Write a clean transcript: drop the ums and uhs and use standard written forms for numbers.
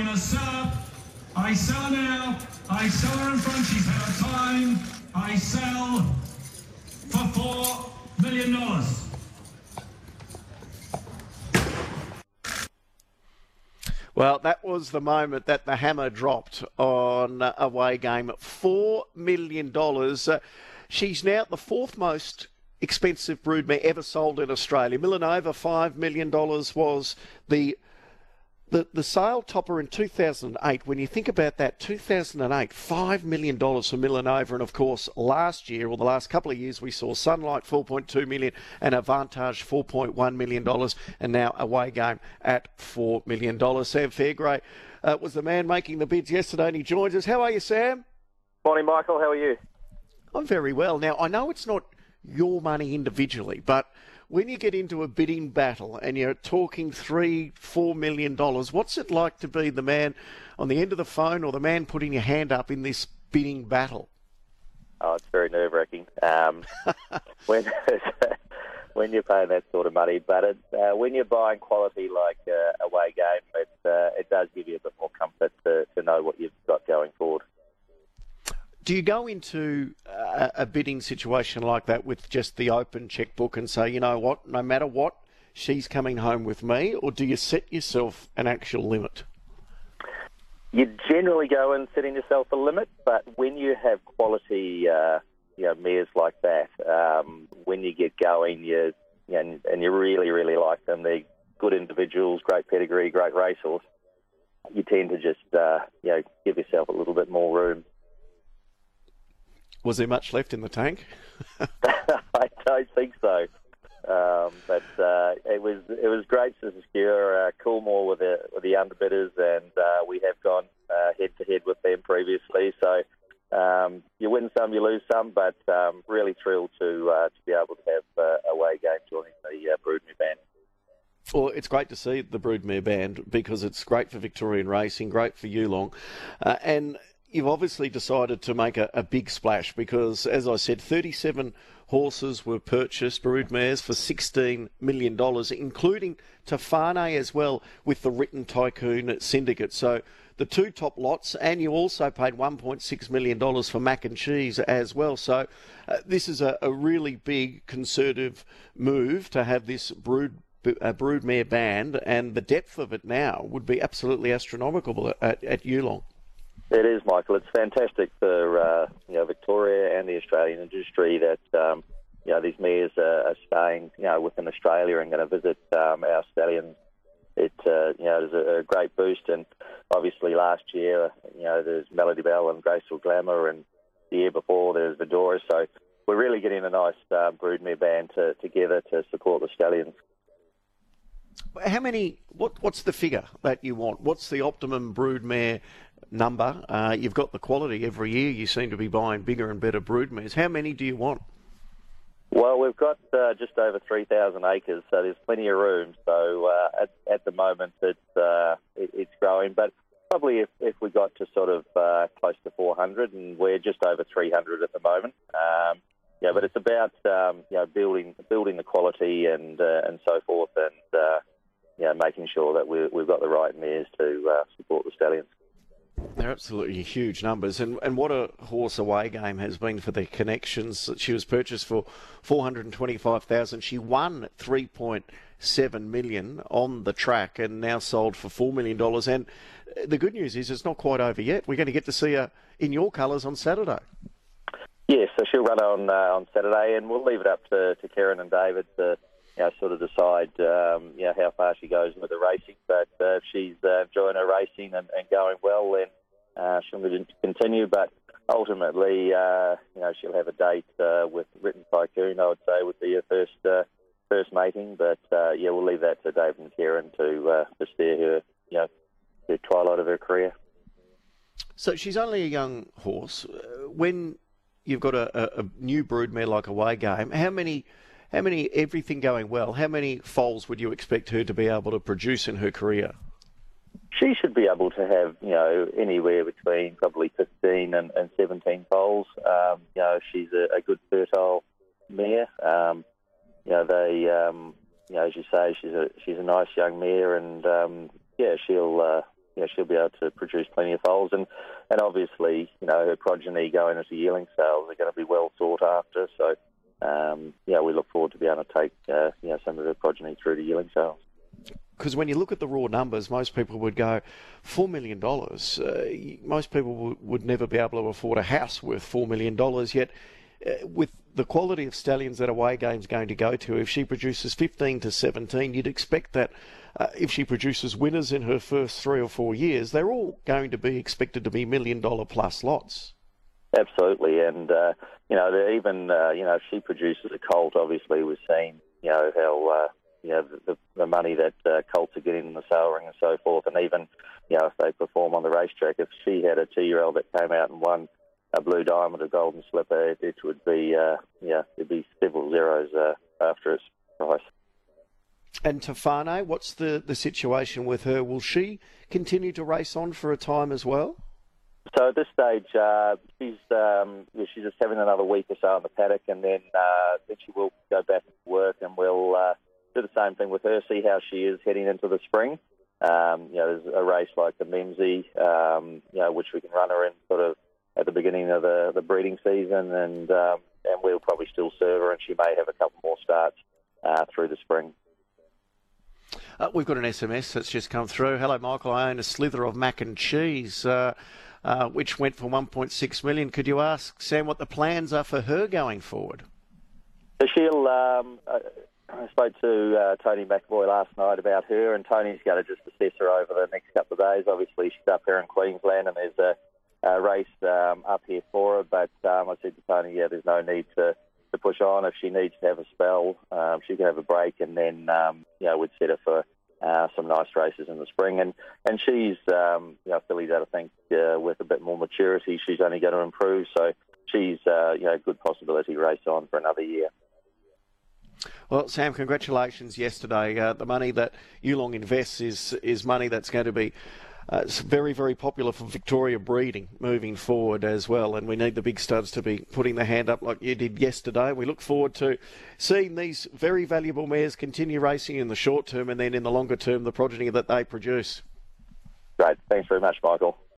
going to sell her. I sell her now. I sell her in front. She's had her time. I sell for $4 million. Well, that was the moment that the hammer dropped on Away Game. $4 million. She's now the fourth most expensive broodmare ever sold in Australia. Millenova, $5 million was the sale topper in 2008. When you think about that, 2008, $5 million for Millenova. And of course, last year, or the last couple of years, we saw Sunlight, $4.2 million, and Avantage, $4.1 million, and now Away Game at $4 million. Sam Fairgrave was the man making the bids yesterday, and he joins us. How are you, Sam? Morning, Michael. How are you? I'm very well. Now, I know it's not your money individually, but when you get into a bidding battle and you're talking $3-4 million, what's it like to be the man on the end of the phone or the man putting your hand up in this bidding battle? Oh, it's very nerve-wracking when you're paying that sort of money. But when you're buying quality like Away Game, it does give you a bit more comfort to know what you've got going forward. Do you go into a bidding situation like that with just the open checkbook and say, you know what, no matter what, she's coming home with me, or do you set yourself an actual limit? You generally go in setting yourself a limit, but when you have quality, mares like that, when you get going, and you really, really like them, they're good individuals, great pedigree, great racehorse, you tend to just, give yourself a little bit more room. Was there much left in the tank? I don't think so. But it was great to secure Coolmore with the underbidders, and we have gone head to head with them previously. So you win some, you lose some, but really thrilled to be able to have Away Game joining the Broodmare band. Well, it's great to see the Broodmare band because it's great for Victorian racing, great for Yulong, and you've obviously decided to make a big splash because, as I said, 37 horses were purchased, broodmares, for $16 million, including Tafane as well with the Written Tycoon Syndicate. So the two top lots, and you also paid $1.6 million for Mac and Cheese as well. So this is a really big conservative move to have this broodmare band, and the depth of it now would be absolutely astronomical at Yulong. It is, Michael. It's fantastic for Victoria and the Australian industry that these mares are staying within Australia and going to visit our stallions. It is a great boost, and obviously last year there's Melody Bell and Graceful Glamour, and the year before there's Vidora. So we're really getting a nice broodmare band together to support the stallions. How many? What's the figure that you want? What's the optimum broodmare number? You've got the quality every year. You seem to be buying bigger and better broodmares. How many do you want? Well, we've got just over 3,000 acres, so there's plenty of room. So at the moment, it's growing, but probably if we got to sort of close to 400, and we're just over 300 at the moment. But it's about building the quality and so forth, and making sure that we've got the right mares to support the stallions. They're absolutely huge numbers, and what a horse Away Game has been for their connections. She was purchased for $425,000. She won $3.7 million on the track, and now sold for $4 million. And the good news is it's not quite over yet. We're going to get to see her in your colours on Saturday. Yes, so she'll run on Saturday, and we'll leave it up to Karen and David to sort of decide how far she goes with the racing. But if she's enjoying her racing and going well, then she'll continue. But ultimately, she'll have a date with Written Tycoon, I would say, would be her first mating. But we'll leave that to David and Karen to steer her, the twilight of her career. So she's only a young horse. When you've got a new broodmare like Away Game, how many, everything going well, how many foals would you expect her to be able to produce in her career? She should be able to have, anywhere between probably 15 and 17 foals. She's a good fertile mare. As you say, she's a nice young mare, and she'll she'll be able to produce plenty of foals, and obviously, her progeny going into yearling sales are going to be well sought after. So, we look forward to be able to take, some of her progeny through to yearling sales. Because when you look at the raw numbers, most people would go, $4 million. Most people would never be able to afford a house worth $4 million, yet with the quality of stallions that Away Game's going to go to, if she produces 15 to 17, you'd expect that if she produces winners in her first 3 or 4 years, they're all going to be expected to be $1 million plus lots. Absolutely, and even if she produces a colt, obviously we've seen how the money that colts are getting in the sale ring and so forth, and even if they perform on the racetrack, if she had a 2-year-old that came out and won a Blue Diamond or Golden Slipper, it would be it'd be several zeros after its price. And Tofane, what's the situation with her? Will she continue to race on for a time as well? So at this stage, she's just having another week or so in the paddock, and then she will go back to work, and we'll do the same thing with her, see how she is heading into the spring. There's a race like the Memsey, which we can run her in sort of at the beginning of the breeding season, and we'll probably still serve her, and she may have a couple more starts through the spring. We've got an SMS that's just come through. Hello, Michael. I own a slither of mac and cheese, which went for $1.6 million. Could you ask Sam what the plans are for her going forward? So she'll. I spoke to Tony McAvoy last night about her, and Tony's going to just assess her over the next couple of days. Obviously, she's up here in Queensland, and there's a race up here for her. But I said to Tony, there's no need to push on. If she needs to have a spell, she can have a break, and then we'd set her for some nice races in the spring. And she's filly that I think with a bit more maturity, she's only going to improve. So she's a good possibility to race on for another year. Well, Sam, congratulations yesterday. The money that Yulong invests is money that's going to be very, very popular for Victoria breeding moving forward as well. And we need the big studs to be putting their hand up like you did yesterday. We look forward to seeing these very valuable mares continue racing in the short term, and then in the longer term, the progeny that they produce. Great. Thanks very much, Michael.